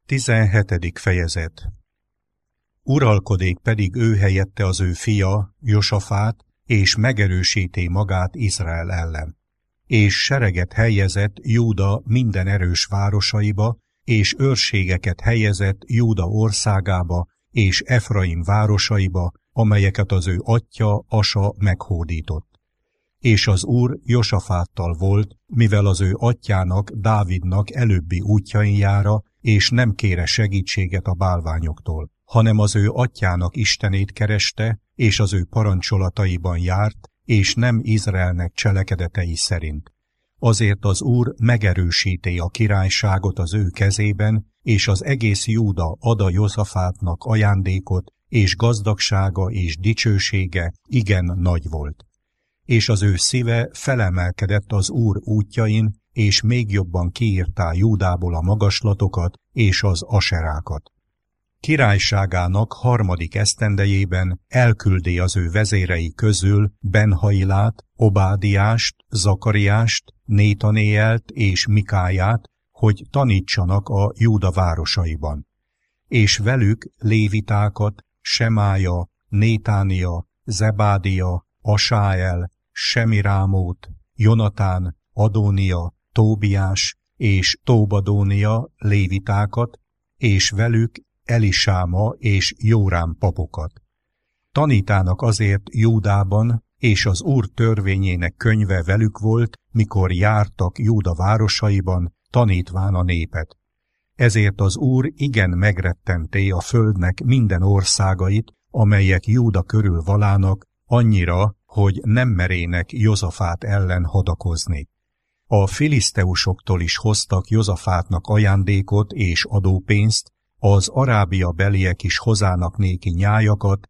17. fejezet. Uralkodik pedig ő helyette az ő fia, Josafát, és megerősíti magát Izrael ellen. És sereget helyezett Júda minden erős városaiba, és őrségeket helyezett Júda országába, és Efraim városaiba, amelyeket az ő atyja Asa meghódított. És az Úr Josafáttal volt, mivel az ő atyának, Dávidnak előbbi útjain jára, és nem kére segítséget a bálványoktól, hanem az ő atyának Istenét kereste, és az ő parancsolataiban járt, és nem Izraelnek cselekedetei szerint. Azért az Úr megerősíti a királyságot az ő kezében, és az egész Júda ad a Josafátnak ajándékot, és gazdagsága és dicsősége igen nagy volt. És az ő szíve felemelkedett az Úr útjain, és még jobban kiírtá Júdából a magaslatokat és az aserákat. Királyságának 3. esztendejében elküldi az ő vezérei közül Benhailát, Obádiást, Zakariást, Nétanéelt és Mikáját, hogy tanítsanak a Júda városaiban. És velük lévitákat, Semája, Nétánia, Zebádia, Asáel, Semirámót, Jonatán, Adónia, Tóbiás és Tóbadónia lévitákat, és velük Elisáma és Jórám papokat. Tanítának azért Júdában, és az Úr törvényének könyve velük volt, mikor jártak Júda városaiban, tanítván a népet. Ezért az Úr igen megrettenté a földnek minden országait, amelyek Júda körül valának, annyira, hogy nem merének Josafát ellen hadakozni. A filiszteusoktól is hoztak Josafátnak ajándékot és adópénzt, az Arábia beliek is hozának néki nyájakat,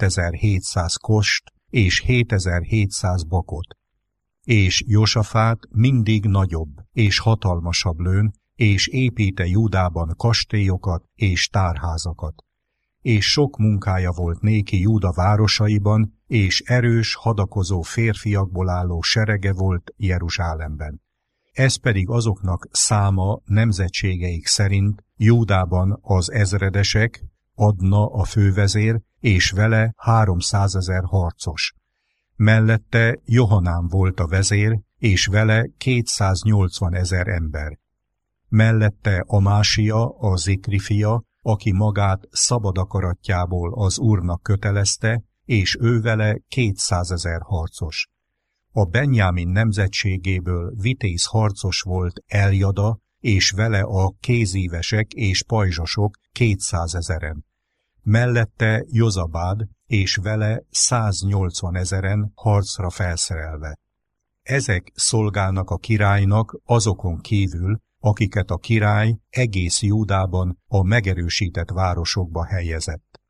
7700 kost és 7700 bakot. És Josafát mindig nagyobb és hatalmasabb lőn, és építe Júdában kastélyokat és tárházakat. És sok munkája volt néki Júda városaiban, és erős, hadakozó férfiakból álló serege volt Jeruzsálemben. Ez pedig azoknak száma nemzetségeik szerint Júdában az ezredesek, Adna a fővezér, és vele 300 000 harcos. Mellette Johanán volt a vezér, és vele 280 000 ember. Mellette Amásia, a Zikri fia, aki magát szabad akaratjából az Úrnak kötelezte, és ő vele 200 000 harcos. A Benjámin nemzetségéből vitéz harcos volt Eljada, és vele a kézívesek és pajzsosok 200 000-en. Mellette Jozabád, és vele 180 000-en harcra felszerelve. Ezek szolgálnak a királynak azokon kívül, akiket a király egész Júdában a megerősített városokba helyezett.